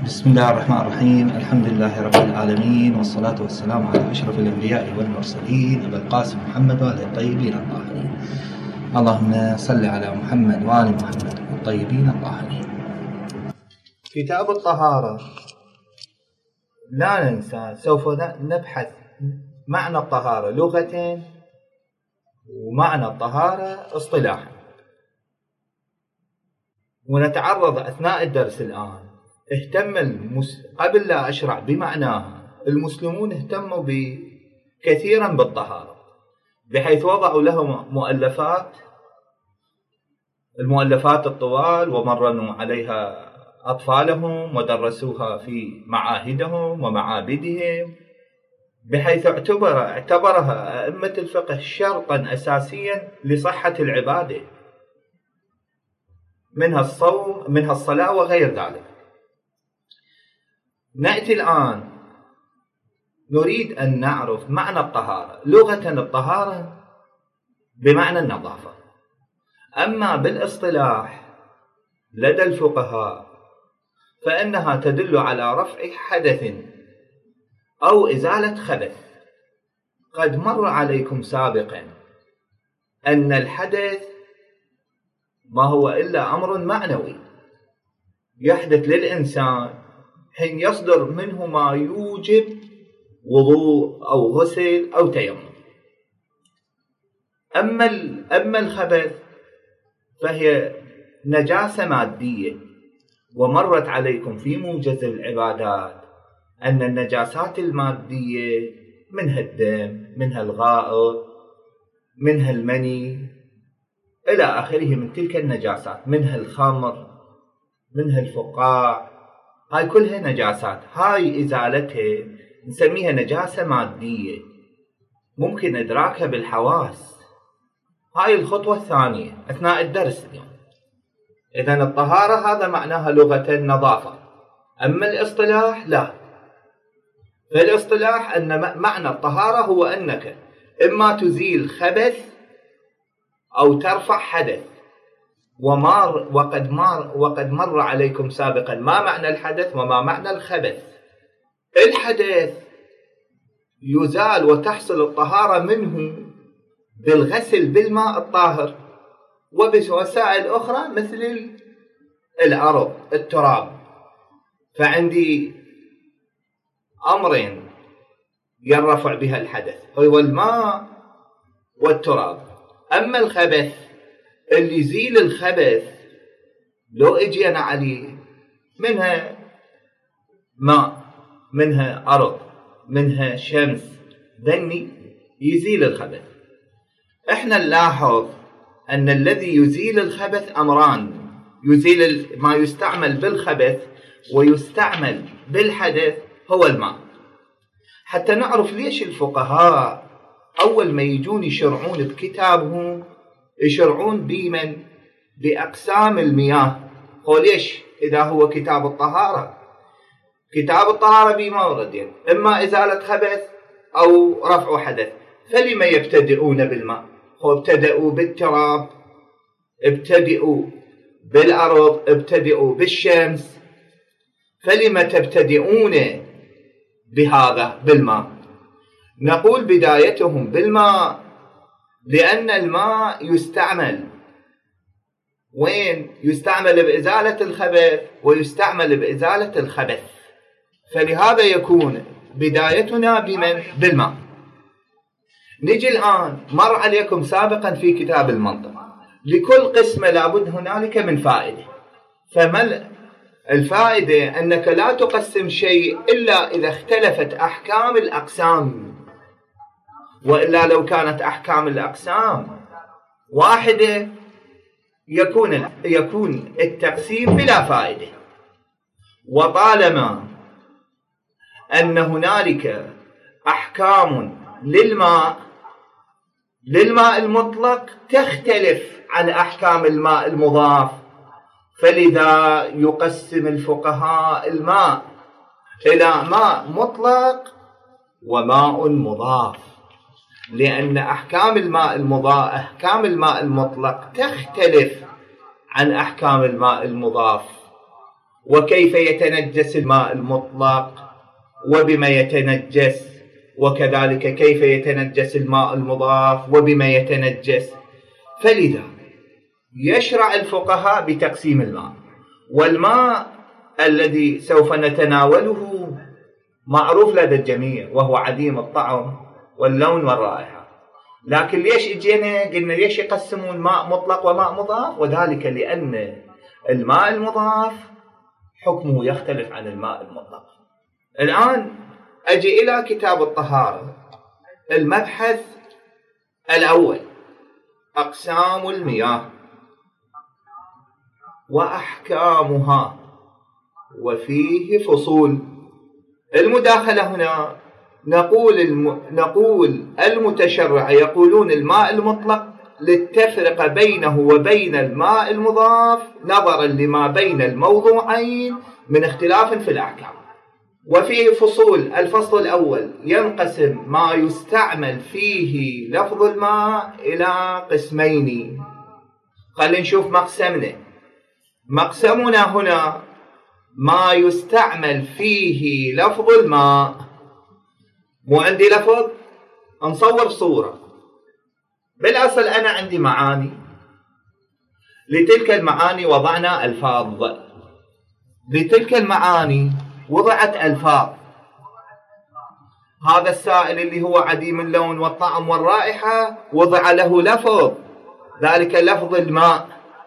بسم الله الرحمن الرحيم. الحمد لله رب العالمين، والصلاة والسلام على أشرف الأنبياء والمرسلين أبي القاسم محمد وآله الطيبين الطاهرين. اللهم صل على محمد وآل محمد الطيبين الطاهرين. كتاب الطهارة، لا ننسى سوف نبحث معنى الطهارة لغة ومعنى الطهارة اصطلاحا، ونتعرض أثناء الدرس الآن. قبل لا أشرع بمعناها، المسلمون اهتموا كثيرا بالطهارة، بحيث وضعوا لهم المؤلفات الطوال، ومرنوا عليها أطفالهم ودرسوها في معاهدهم ومعابدهم، بحيث اعتبرها أئمة الفقه شرطا أساسيا لصحة العبادة، منها الصوم، منها الصلاة وغير ذلك. نأتي الآن نريد أن نعرف معنى الطهارة. لغة الطهارة بمعنى النظافة، أما بالاصطلاح لدى الفقهاء فإنها تدل على رفع حدث أو إزالة خبث. قد مر عليكم سابقا أن الحدث ما هو إلا أمر معنوي يحدث للإنسان حين يصدر منه ما يوجب وضوء أو غسل أو تيمم. أما الخبث فهي نجاسة مادية، ومرت عليكم في موجز العبادات أن النجاسات المادية منها الدم، منها الغائط، منها المني إلى آخره من تلك النجاسات، منها الخمر، منها الفقاع. هاي كلها نجاسات، هاي إزالتها نسميها نجاسة مادية ممكن إدراكها بالحواس. هاي الخطوة الثانية أثناء الدرس اليوم. إذن الطهارة هذا معناها لغة النظافة، أما الاصطلاح لا. فالاصطلاح أن معنى الطهارة هو أنك إما تزيل خبث أو ترفع حدث. وقد مر عليكم سابقا ما معنى الحدث وما معنى الخبث. الحدث يزال وتحصل الطهارة منه بالغسل بالماء الطاهر وبوسائل أخرى مثل الأرض، التراب. فعندي أمرين يرفع بها الحدث، هو الماء والتراب. أما الخبث اللي يزيل الخبث لو اجينا عليه، منها ماء، منها أرض، منها شمس، ذني يزيل الخبث. احنا نلاحظ أن الذي يزيل الخبث أمران: يزيل ما يستعمل بالخبث ويستعمل بالحدث هو الماء. حتى نعرف ليش الفقهاء أول ما يجون يشرعون بكتابهم يشرعون بأقسام المياه. ليش؟ إذا هو كتاب الطهارة بموردين: إما إزالة خبث أو رفع حدث. فلما يبتدئون بالماء؟ ابتدئوا بالتراب، ابتدئوا بالأرض، ابتدئوا بالشمس. فلما تبتدئون بهذا بالماء؟ نقول بدايتهم بالماء لأن الماء يستعمل وين؟ يستعمل بإزالة الخبث ويستعمل بإزالة الخبث. فلهذا يكون بدايتنا بالماء. نجي الآن، مر عليكم سابقا في كتاب المنطق لكل قسمة لابد هنالك من فائدة. فما الفائدة؟ أنك لا تقسم شيء إلا إذا اختلفت أحكام الأقسام، وإلا لو كانت أحكام الأقسام واحدة يكون التقسيم بلا فائدة. وطالما أن هنالك أحكام للماء المطلق تختلف عن أحكام الماء المضاف، فلذا يقسم الفقهاء الماء إلى ماء مطلق وماء مضاف، لأن أحكام الماء المطلق تختلف عن أحكام الماء المضاف. وكيف يتنجس الماء المطلق وبما يتنجس، وكذلك كيف يتنجس الماء المضاف وبما يتنجس. فلذا يشرع الفقهاء بتقسيم الماء، والماء الذي سوف نتناوله معروف لدى الجميع وهو عديم الطعم واللون والرائحة. لكن ليش اجينا قلنا ليش يقسمون ماء مطلق وماء مضاف؟ وذلك لأن الماء المضاف حكمه يختلف عن الماء المطلق. الآن أجي إلى كتاب الطهارة، المبحث الأول أقسام المياه وأحكامها، وفيه فصول. المداخلة هنا نقول المتشرع يقولون الماء المطلق للتفرقة بينه وبين الماء المضاف نظرا لما بين الموضوعين من اختلاف في الأحكام. وفيه فصول. الفصل الأول ينقسم ما يستعمل فيه لفظ الماء إلى قسمين. خلينا نشوف مقسمنا. مقسمنا هنا ما يستعمل فيه لفظ الماء. مو عندي لفظ، نصور صورة. بالأصل أنا عندي معاني، لتلك المعاني وضعنا ألفاظ، لتلك المعاني وضعت ألفاظ. هذا السائل اللي هو عديم اللون والطعم والرائحة وضع له لفظ، ذلك لفظ الماء.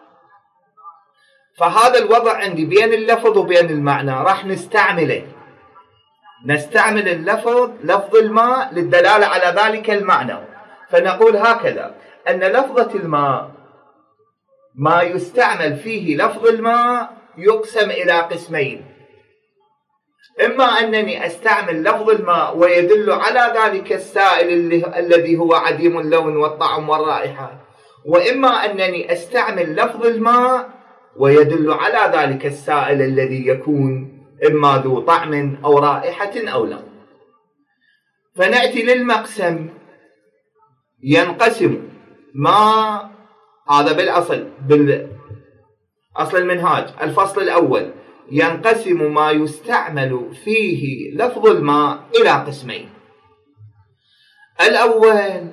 فهذا الوضع عندي بين اللفظ وبين المعنى راح نستعمله. نستعمل اللفظ لفظ الماء للدلالة على ذلك المعنى. فنقول هكذا أن لفظة الماء ما يستعمل فيه لفظ الماء يقسم إلى قسمين. إما أنني أستعمل لفظ الماء ويدل على ذلك السائل الذي هو عديم اللون والطعم والرائحة، وإما أنني أستعمل لفظ الماء ويدل على ذلك السائل الذي يكون إما ذو طعم أو رائحة أو لون. فنأتي للمقسم. ينقسم ما هذا أصل المنهاج. الفصل الأول ينقسم ما يستعمل فيه لفظ الماء إلى قسمين. الأول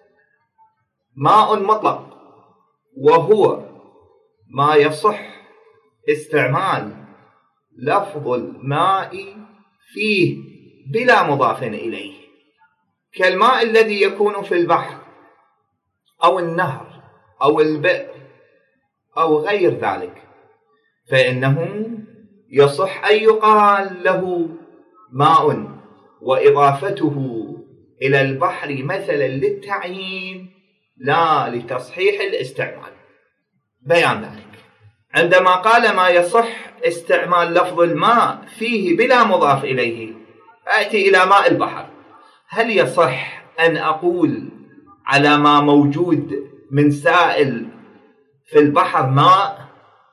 ماء مطلق، وهو ما يصح استعمال لفظ الماء فيه بلا مضاف إليه، كالماء الذي يكون في البحر أو النهر أو البئر أو غير ذلك، فإنه يصح أن يقال له ماء، وإضافته إلى البحر مثلا للتعيين لا لتصحيح الاستعمال. بيان ذلك عندما قال ما يصح استعمال لفظ الماء فيه بلا مضاف إليه، أتي إلى ماء البحر. هل يصح أن أقول على ما موجود من سائل في البحر ماء؟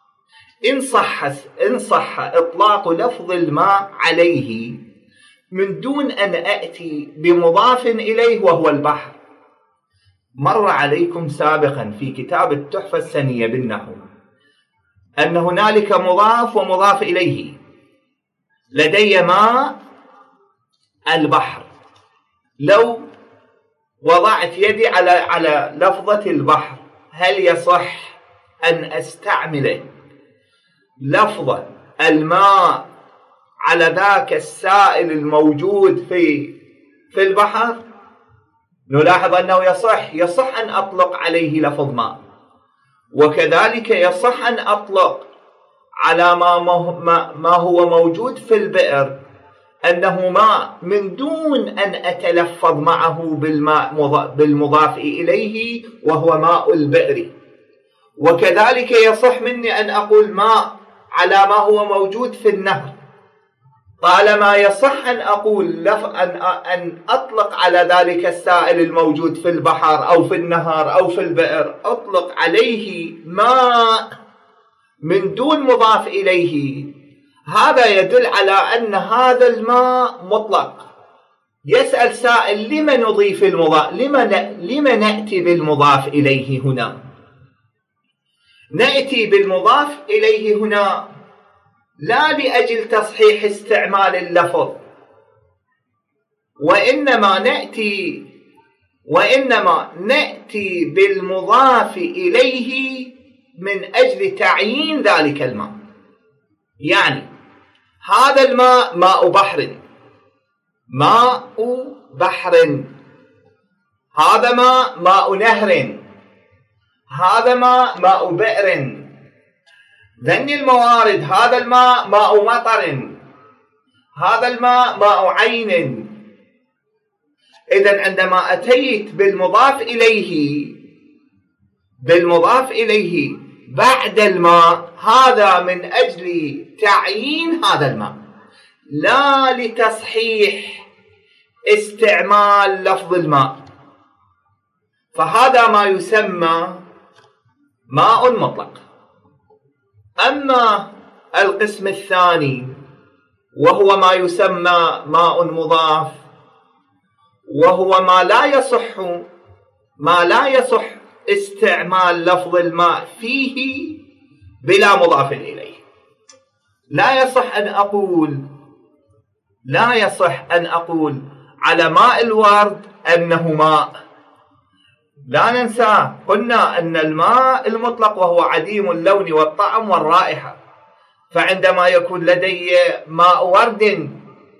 إن صح إطلاق لفظ الماء عليه من دون أن أأتي بمضاف إليه وهو البحر. مر عليكم سابقا في كتاب التحفة السنية بالنحو أن هنالك مضاف ومضاف إليه. لدي ماء البحر، لو وضعت يدي على لفظة البحر هل يصح أن أستعمل لفظ الماء على ذاك السائل الموجود في البحر؟ نلاحظ أنه يصح أن أطلق عليه لفظ ماء، وكذلك يصح أن أطلق على ما هو موجود في البئر أنه ماء من دون أن أتلفظ معه بالمضاف إليه وهو ماء البئر. وكذلك يصح مني أن أقول ماء على ما هو موجود في النهر، طالما يصح أن أقول أن أطلق على ذلك السائل الموجود في البحر أو في النهر أو في البئر أطلق عليه ماء من دون مضاف إليه. هذا يدل على أن هذا الماء مطلق. يسأل سائل لما نضيف المضاف، لما نأتي بالمضاف إليه هنا؟ نأتي بالمضاف إليه هنا لا لأجل تصحيح استعمال اللفظ، وإنما نأتي بالمضاف إليه من أجل تعيين ذلك الماء. يعني هذا الماء ماء بحر، هذا ماء نهر، هذا ماء بئر، ذني الموارد، هذا الماء ماء مطر، هذا الماء ماء عين. إذن عندما أتيت بالمضاف إليه بعد الماء، هذا من أجل تعيين هذا الماء، لا لتصحيح استعمال لفظ الماء. فهذا ما يسمى ماء مطلق. أما القسم الثاني وهو ما يسمى ماء مضاف، وهو ما لا يصح استعمال لفظ الماء فيه بلا مضاف إليه. لا يصح أن أقول على ماء الورد أنه ماء. لا ننسى قلنا أن الماء المطلق وهو عديم اللون والطعم والرائحة، فعندما يكون لدي ماء ورد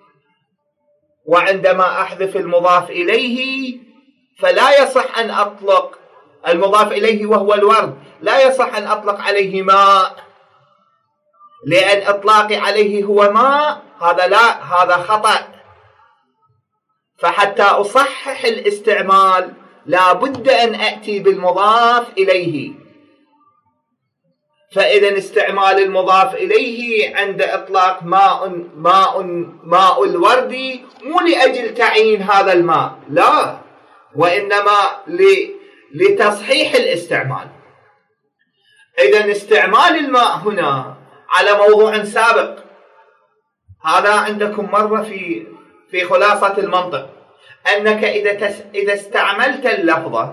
وعندما أحذف المضاف إليه فلا يصح أن أطلق المضاف إليه وهو الورد، لا يصح أن أطلق عليه ماء، لأن إطلاقي عليه هو ماء هذا خطأ. فحتى أصحح الاستعمال لا بد أن أأتي بالمضاف إليه. فإذا استعمال المضاف إليه عند إطلاق ماء الورد مو لأجل تعيين هذا الماء، لا، وإنما لتصحيح الاستعمال. إذا استعمال الماء هنا على موضوع سابق، هذا عندكم مرة في خلاصة المنطق، أنك إذا استعملت اللفظ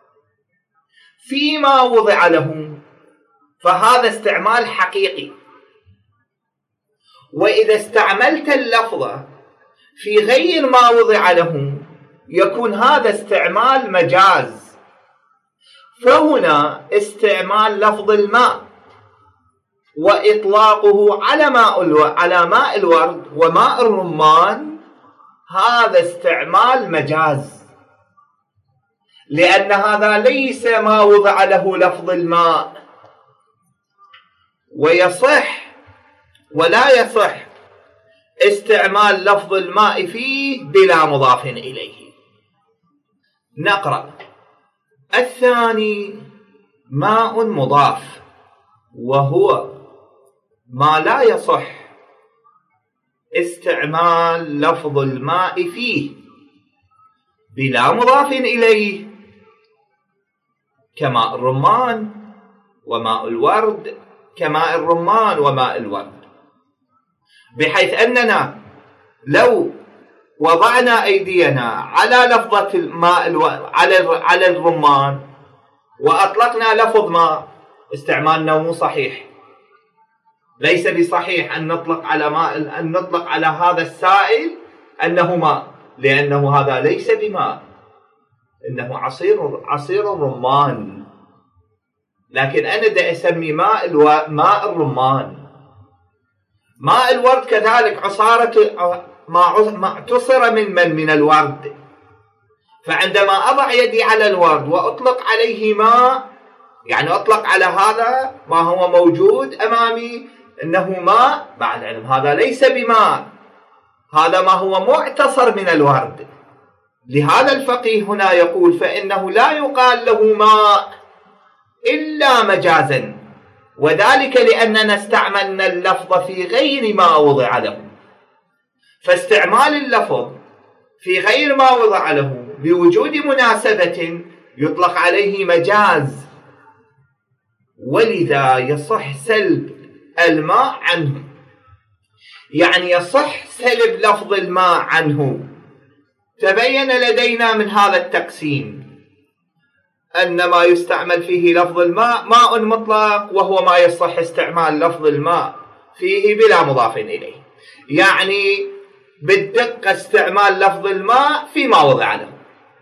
فيما وضع له فهذا استعمال حقيقي، وإذا استعملت اللفظ في غير ما وضع له يكون هذا استعمال مجاز. فهنا استعمال لفظ الماء وإطلاقه على ماء الورد وماء الرمان هذا استعمال مجاز، لأن هذا ليس ما وضع له لفظ الماء، ويصح ولا يصح استعمال لفظ الماء فيه بلا مضاف إليه. نقرأ. الثاني ماء مضاف، وهو ما لا يصح استعمال لفظ الماء فيه بلا مضاف إليه، كماء الرمان وماء الورد، كماء الرمان وماء الورد، بحيث أننا لو وضعنا أيدينا على لفظة الماء على الرمان وأطلقنا لفظ ماء، استعمالنا مو صحيح. ليس بصحيح أن نطلق على هذا السائل أنه ماء، لأنه هذا ليس بماء، إنه عصير الرمان. لكن أنا دا أسمي ماء الرمان. ماء الورد كذلك ما اعتصر من الورد، فعندما أضع يدي على الورد وأطلق عليه ماء، يعني أطلق على هذا ما هو موجود أمامي إنه ماء، مع العلم هذا ليس بماء، هذا ما هو معتصر من الورد. لهذا الفقيه هنا يقول فإنه لا يقال له ماء إلا مجازا، وذلك لأننا استعملنا اللفظ في غير ما وضع له. فاستعمال اللفظ في غير ما وضع له بوجود مناسبة يطلق عليه مجاز، ولذا يصح سلب الماء عنه، يعني يصح سلب لفظ الماء عنه. تبين لدينا من هذا التقسيم أن ما يستعمل فيه لفظ الماء ماء مطلق، وهو ما يصح استعمال لفظ الماء فيه بلا مضاف إليه، يعني بالدقة استعمال لفظ الماء فيما وضع له،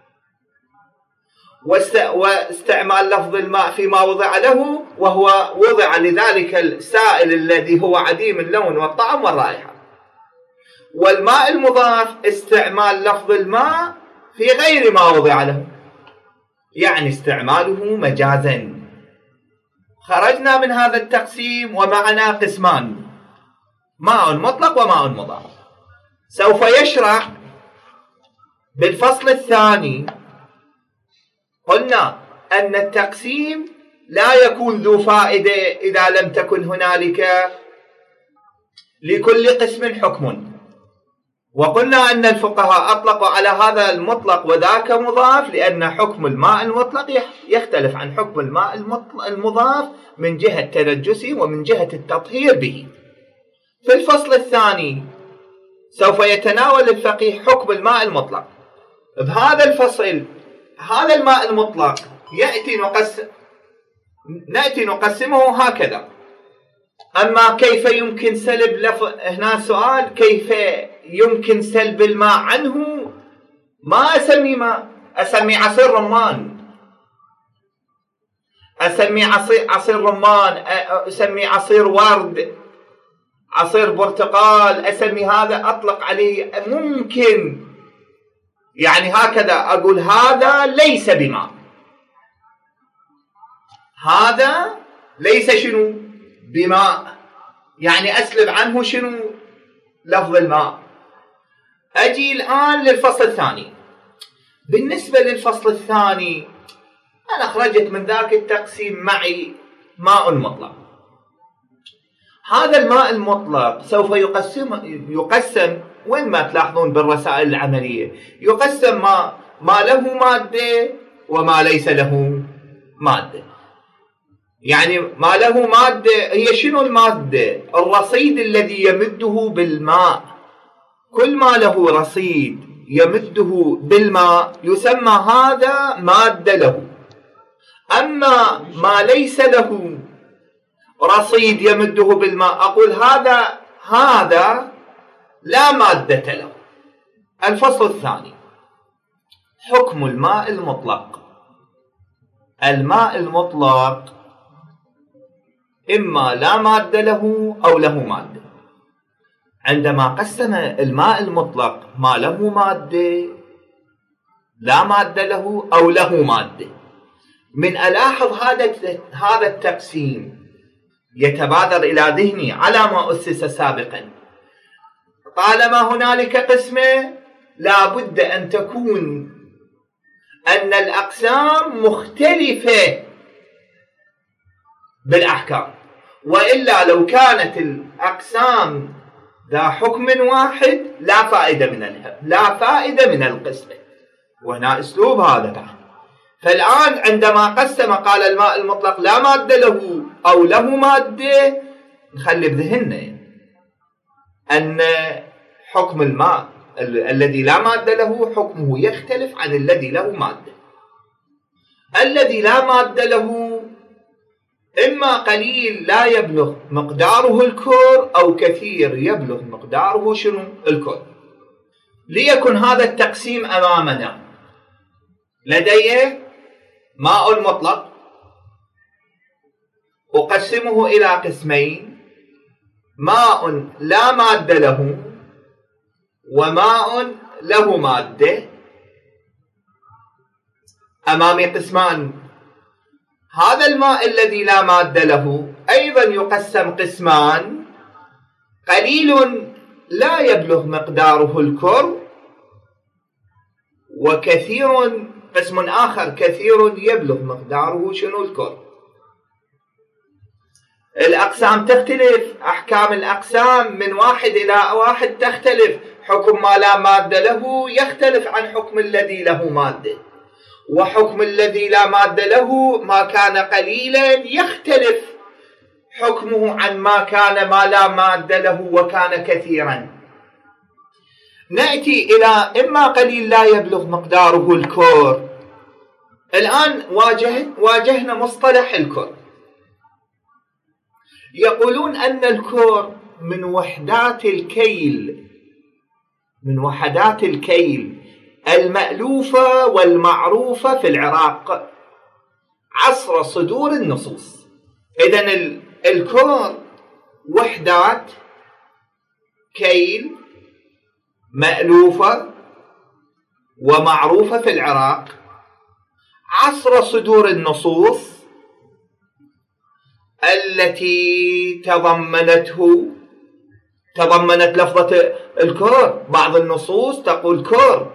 واستعمال لفظ الماء فيما وضع له وهو وضع لذلك السائل الذي هو عديم اللون والطعم والرائحة. والماء المضاف استعمال لفظ الماء في غير ما وضع له، يعني استعماله مجازا. خرجنا من هذا التقسيم ومعنا قسمان: ماء مطلق وماء مضاف. سوف يشرح بالفصل الثاني. قلنا أن التقسيم لا يكون ذو فائدة إذا لم تكن هنالك لكل قسم حكم، وقلنا أن الفقهاء أطلقوا على هذا المطلق وذاك مضاف لأن حكم الماء المطلق يختلف عن حكم الماء المضاف من جهة تنجسه ومن جهة التطهير به. في الفصل الثاني سوف يتناول الفقيه حكم الماء المطلق. بهذا الفصل هذا الماء المطلق نأتي نقسمه هكذا. أما كيف يمكن سلب هنا سؤال: كيف يمكن سلب الماء عنه؟ ما أسمي ماء، أسمي عصير رمان، أسمي عصير رمان، أسمي عصير ورد، عصير برتقال، أسمي هذا، أطلق عليه ممكن، يعني هكذا أقول هذا ليس بماء، هذا ليس شنو بماء، يعني أسلب عنه شنو لفظ الماء. أجي الآن للفصل الثاني. بالنسبة للفصل الثاني أنا خرجت من ذاك التقسيم معي ماء مطلق. هذا الماء المطلق سوف يقسم وين ما تلاحظون بالرسائل العملية، يقسم ما له مادة وما ليس له مادة. يعني ما له مادة هي شنو المادة؟ الرصيد الذي يمده بالماء. كل ما له رصيد يمده بالماء يسمى هذا مادة له. أما ما ليس له رصيد يمده بالماء أقول هذا لا مادة له. الفصل الثاني: حكم الماء المطلق. الماء المطلق إما لا مادة له أو له مادة. عندما قسم الماء المطلق ما له مادة، لا مادة له، أو له مادة، من ألاحظ هذا التقسيم يتبادر إلى ذهني على ما أسس سابقا. طالما هنالك قسمة لا بد أن تكون أن الأقسام مختلفة بالأحكام، وإلا لو كانت الأقسام ذا حكم واحد لا فائدة من القسمة. وهنا أسلوب هذا. فالآن عندما قسم قال الماء المطلق لا مادة له أو له مادة، نخلي بذهننا أن حكم الماء الذي لا مادة له حكمه يختلف عن الذي له مادة. الذي لا مادة له إما قليل لا يبلغ مقداره الكور أو كثير يبلغ مقداره شنو الكور. ليكن هذا التقسيم أمامنا. لدي ماء مطلق أقسمه إلى قسمين: ماء لا مادة له وماء له مادة. أمامي قسمان. هذا الماء الذي لا مادة له أيضا يقسم قسمان: قليل لا يبلغ مقداره الكر، وكثير قسم آخر كثير يبلغ مقداره شنو الكر. الأقسام تختلف، أحكام الأقسام من واحد إلى واحد تختلف. حكم ما لا مادة له يختلف عن حكم الذي له مادة، وحكم الذي لا مادة له ما كان قليلا يختلف حكمه عن ما كان ما لا مادة له وكان كثيرا. نأتي إلى إما قليل لا يبلغ مقداره الكور. الآن واجهنا مصطلح الكور. يقولون أن الكور من وحدات الكيل المألوفة والمعروفة في العراق عصر صدور النصوص. إذن الكور وحدات كيل مألوفة ومعروفة في العراق عصر صدور النصوص التي تضمنت لفظة الكور. بعض النصوص تقول كور،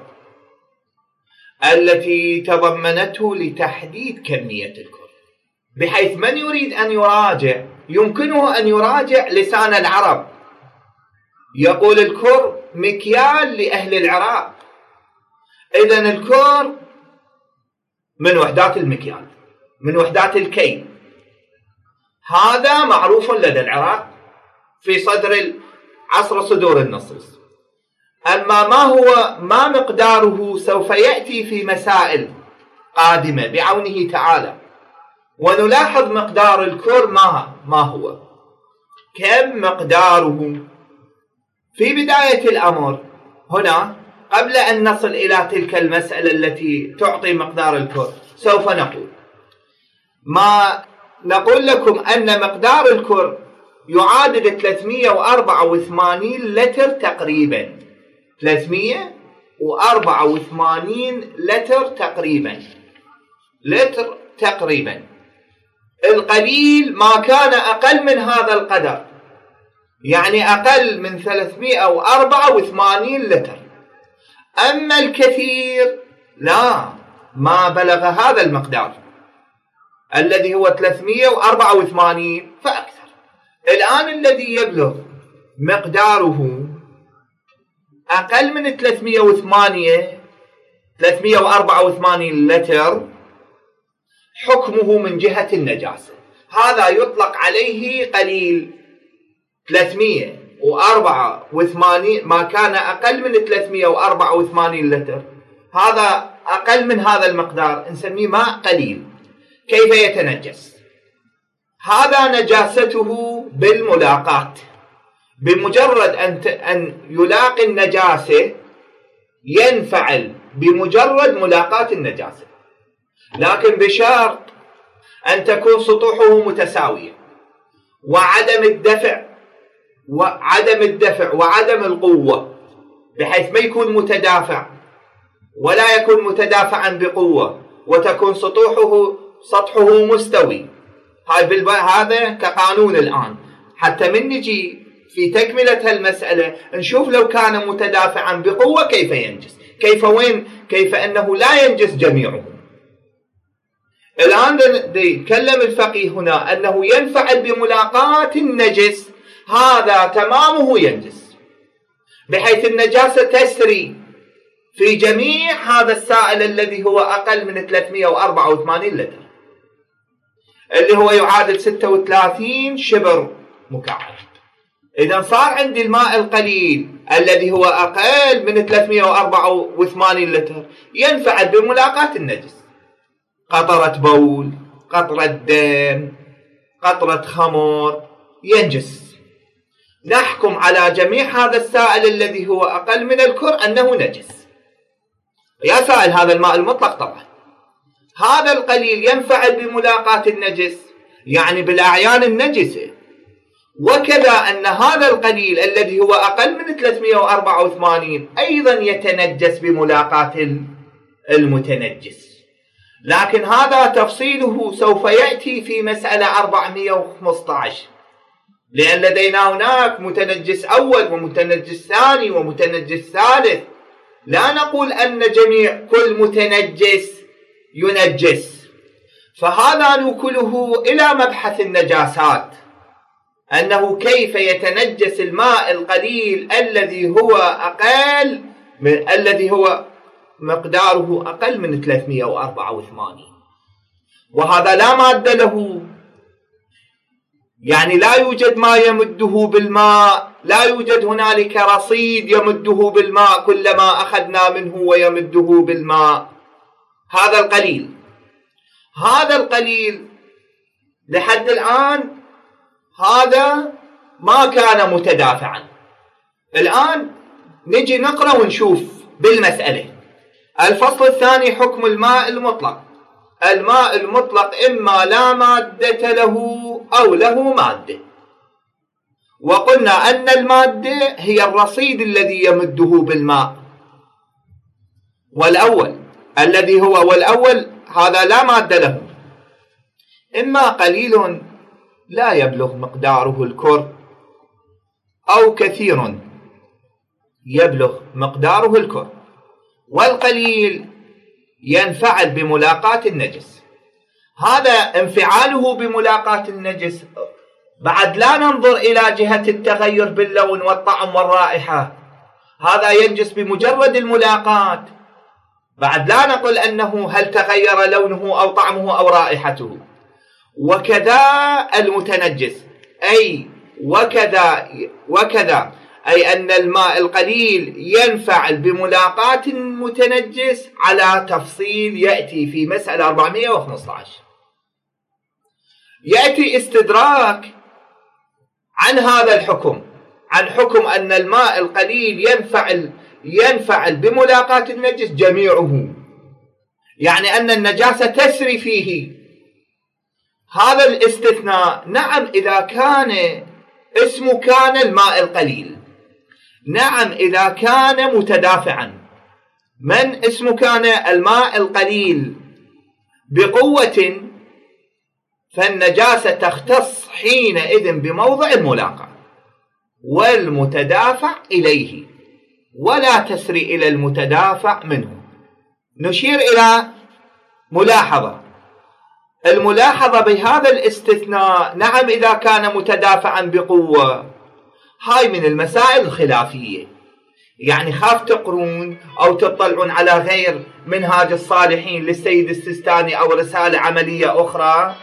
التي تضمنته لتحديد كمية الكور، بحيث من يريد أن يراجع يمكنه أن يراجع لسان العرب، يقول الكور مكيال لأهل العراق. إذن الكور من وحدات المكيال، من وحدات الكيل، هذا معروف لدى العراق في صدر عصر صدور النصوص. أما ما مقداره سوف يأتي في مسائل قادمة بعونه تعالى، ونلاحظ مقدار الكور ما هو، كم مقداره. في بداية الأمر هنا قبل أن نصل إلى تلك المسألة التي تعطي مقدار الكور سوف نقول لكم أن مقدار الكور يعادل 384 لتر تقريبا، 384 لتر تقريبا. القليل ما كان أقل من هذا القدر، يعني أقل من 384 لتر. أما الكثير لا، ما بلغ هذا المقدار الذي هو 384 فأكثر. الآن الذي يبلغ مقداره أقل من 384 لتر حكمه من جهة النجاسة، هذا يطلق عليه قليل. 384 ما كان أقل من 384 لتر، هذا أقل من هذا المقدار نسميه ماء قليل. كيف يتنجس؟ هذا نجاسته بالملاقاة، بمجرد أن يلاقي النجاسة ينفعل بمجرد ملاقاة النجاسة، لكن بشرط أن تكون سطوحه متساوية، وعدم الدفع وعدم القوة، بحيث ما يكون متدافع ولا يكون متدافعا بقوة، وتكون سطحه مستوي. هذا كقانون الآن، حتى من نجي في تكملة المسألة نشوف لو كان متدافعا بقوة كيف ينجس، كيف أنه لا ينجس جميعه. الآن يتكلم الفقيه هنا أنه ينفعل بملاقاة النجس، هذا تمامه ينجس، بحيث النجاسة تسري في جميع هذا السائل الذي هو أقل من 384 لتر، اللي هو يعادل 36 شبر مكعب. إذا صار عندي الماء القليل الذي هو أقل من 384 لتر ينفعل بملاقاة النجس، قطرة بول، قطرة دم، قطرة خمر، ينجس. نحكم على جميع هذا السائل الذي هو أقل من الكر أنه نجس. يا سائل هذا الماء المطلق طبعا، هذا القليل ينفعل بملاقاة النجس، يعني بالأعيان النجسة. وكذا أن هذا القليل الذي هو أقل من 384 أيضا يتنجس بملاقاة المتنجس. لكن هذا تفصيله سوف يأتي في مسألة 415، لأن لدينا هناك متنجس أول ومتنجس ثاني ومتنجس ثالث. لا نقول أن كل متنجس ينجس. فهذا نوكله إلى مبحث النجاسات، أنه كيف يتنجس الماء القليل الذي هو مقداره أقل من 384، وهذا لا مادة له، يعني لا يوجد ما يمده بالماء، لا يوجد هنالك رصيد يمده بالماء كلما أخذنا منه ويمده بالماء. هذا القليل لحد الآن هذا ما كان متدافعا. الآن نجي نقرأ ونشوف بالمسألة. الفصل الثاني: حكم الماء المطلق. الماء المطلق إما لا مادة له أو له مادة. وقلنا أن المادة هي الرصيد الذي يمده بالماء، والأول الذي هو والأول هذا لا مادة له، إما قليل لا يبلغ مقداره الكر، أو كثير يبلغ مقداره الكر. والقليل ينفعل بملاقاة النجس. هذا انفعاله بملاقاة النجس بعد لا ننظر إلى جهة التغير باللون والطعم والرائحة، هذا ينجس بمجرد الملاقاة، بعد لا نقول أنه هل تغير لونه أو طعمه أو رائحته. وكذا المتنجس، أي وكذا أي أن الماء القليل ينفعل بملاقاة المتنجس على تفصيل يأتي في مسألة 415. يأتي استدراك عن هذا الحكم، عن حكم أن الماء القليل ينفعل بملاقاة النجس جميعه، يعني أن النجاسة تسري فيه. هذا الاستثناء نعم إذا كان اسمه كان الماء القليل، نعم إذا كان متدافعا. من اسمه كان الماء القليل بقوة، فالنجاسة تختص حينئذ بموضع الملاقاة والمتدافع إليه، ولا تسري إلى المتدافع منه. نشير إلى ملاحظة. الملاحظة بهذا الاستثناء نعم إذا كان متدافعا بقوة، هاي من المسائل الخلافية، يعني خاف تقرون أو تطلعون على غير منهاج الصالحين للسيد السيستاني أو رسالة عملية أخرى،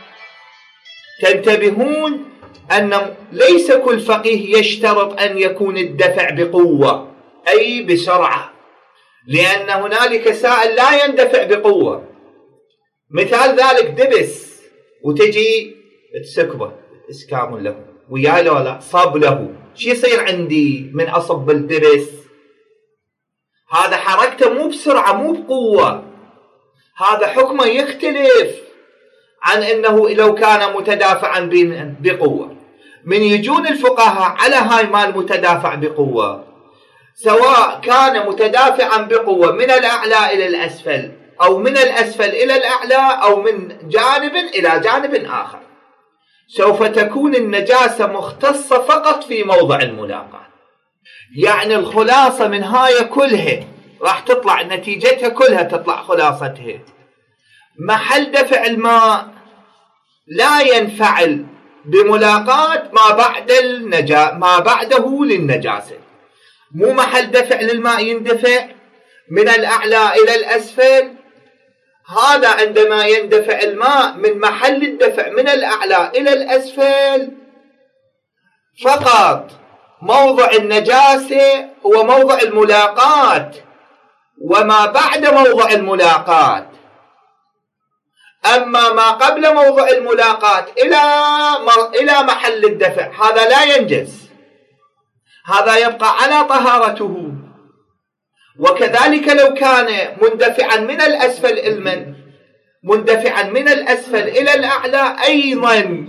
تنتبهون أن ليس كل فقيه يشترط أن يكون الدفع بقوة أي بسرعة، لأن هنالك سائل لا يندفع بقوة. مثال ذلك دبس وتجي تسكبه اسكام له ويا لا صب له، شو يصير عندي من أصب الدبس؟ هذا حركته مو بسرعة مو بقوة، هذا حكمه يختلف عن أنه لو كان متدافعا بقوة. من يجون الفقهاء على هاي مال متدافع بقوة، سواء كان متدافعا بقوة من الأعلى إلى الأسفل أو من الأسفل إلى الأعلى أو من جانب إلى جانب آخر، سوف تكون النجاسة مختصة فقط في موضع الملاقاة. يعني الخلاصة من هاي كلها راح تطلع نتيجتها كلها، تطلع خلاصتها محل دفع الماء لا ينفعل بملاقاة ما بعده للنجاسة. مو محل دفع للماء يندفع من الأعلى إلى الأسفل، هذا عندما يندفع الماء من محل الدفع من الأعلى إلى الأسفل فقط موضع النجاسة هو موضع الملاقاة وما بعد موضع الملاقاة. أما ما قبل موضع الملاقاة إلى محل الدفع هذا لا ينجس، هذا يبقى على طهارته. وكذلك لو كان مندفعا من الأسفل إلى الأعلى أيضا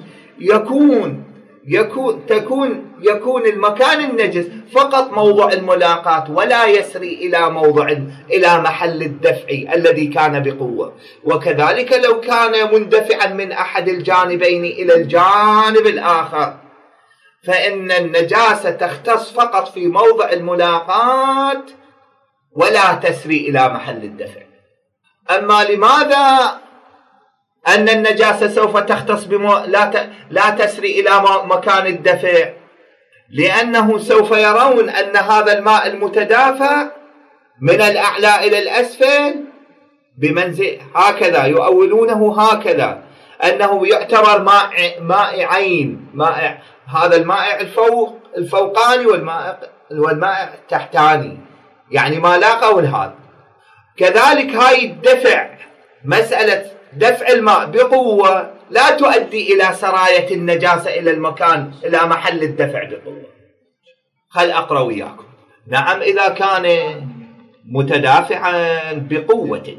يكون المكان النجس فقط موضع الملاقاة ولا يسري إلى محل الدفع الذي كان بقوة. وكذلك لو كان مندفعا من أحد الجانبين إلى الجانب الآخر فإن النجاسة تختص فقط في موضع الملاقاة ولا تسري إلى محل الدفع. أما لماذا أن النجاسة سوف تختص لا تسري إلى مكان الدفع؟ لأنه سوف يرون أن هذا الماء المتدافع من الأعلى إلى الأسفل بمنزل هكذا، يؤولونه هكذا أنه يعتبر مائعين، هذا المائع الفوقاني والمائع التحتاني، يعني ما لاقوا هذا. كذلك هاي الدفع، مسألة دفع الماء بقوة لا تؤدي إلى سراية النجاسة إلى المكان، إلى محل الدفع بقوة. خل أقرأ وياكم. نعم إذا كان متدافعا بقوة،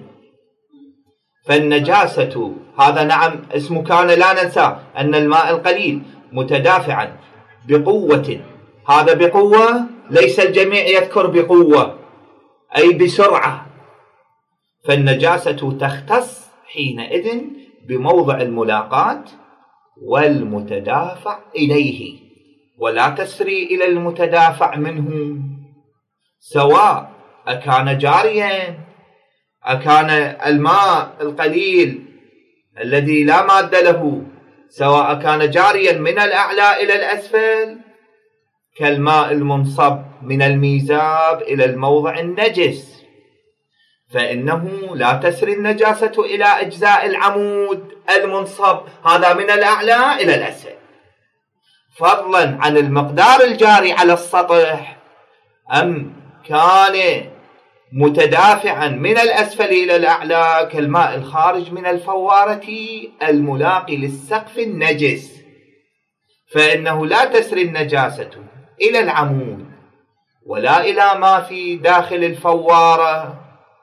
فالنجاسة هذا نعم اسمه كان، لا ننسى أن الماء القليل متدافعا بقوة، هذا بقوة ليس الجميع يذكر بقوة أي بسرعة، فالنجاسة تختص حينئذ بموضع الملاقاة والمتدافع إليه، ولا تسري إلى المتدافع منه، سواء أكان جاريا، أكان الماء القليل الذي لا مادة له، سواء كان جاريا من الأعلى إلى الأسفل كالماء المنصب من الميزاب إلى الموضع النجس، فإنه لا تسري النجاسة إلى أجزاء العمود المنصب، هذا من الأعلى إلى الأسفل، فضلا عن المقدار الجاري على السطح، أم كان متدافعا من الأسفل إلى الأعلى كالماء الخارج من الفوارة الملاقي للسقف النجس، فإنه لا تسري النجاسة إلى العمود ولا إلى ما في داخل الفوارة.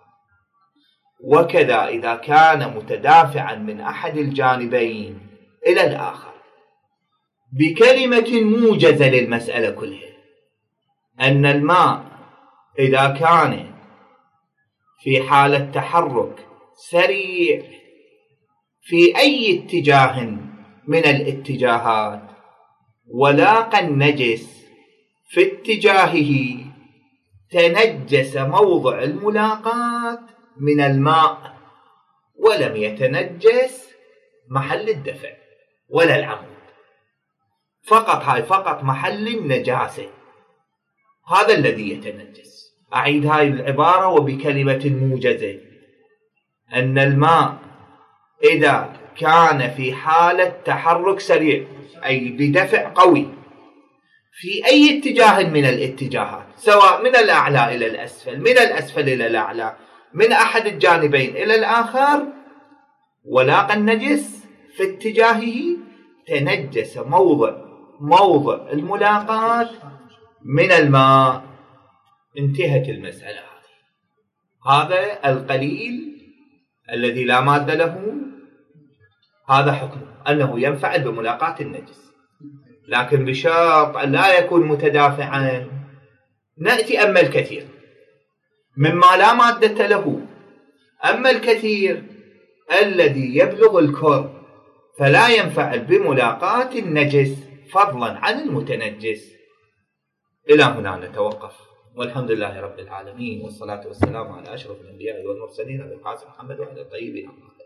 وكذا إذا كان متدافعا من أحد الجانبين إلى الآخر. بكلمة موجزة للمسألة كلها، أن الماء إذا كان في حالة تحرك سريع في أي اتجاه من الاتجاهات ولاقى النجس في اتجاهه، تنجس موضع الملاقاة من الماء ولم يتنجس محل الدفع ولا العمود، فقط محل النجاسة هذا الذي يتنجس. أعيد هاي العبارة وبكلمة موجزة، أن الماء إذا كان في حالة تحرك سريع أي بدفع قوي في أي اتجاه من الاتجاهات، سواء من الأعلى إلى الأسفل، من الأسفل إلى الأعلى، من أحد الجانبين إلى الآخر، ولاقى النجس في اتجاهه، تنجس موضع الملاقاة من الماء. انتهت المسألة هذه. هذا القليل الذي لا مادة له هذا حكمه أنه ينفعل بملاقاة النجس، لكن بشرط أن لا يكون متدافعا. نأتي أما الكثير مما لا مادة له، أما الكثير الذي يبلغ الكر فلا ينفعل بملاقاة النجس فضلا عن المتنجس. إلى هنا نتوقف، والحمد لله رب العالمين، والصلاة والسلام على أشرف الأنبياء والمرسلين أبي القاسم محمد وعلى الطيبين.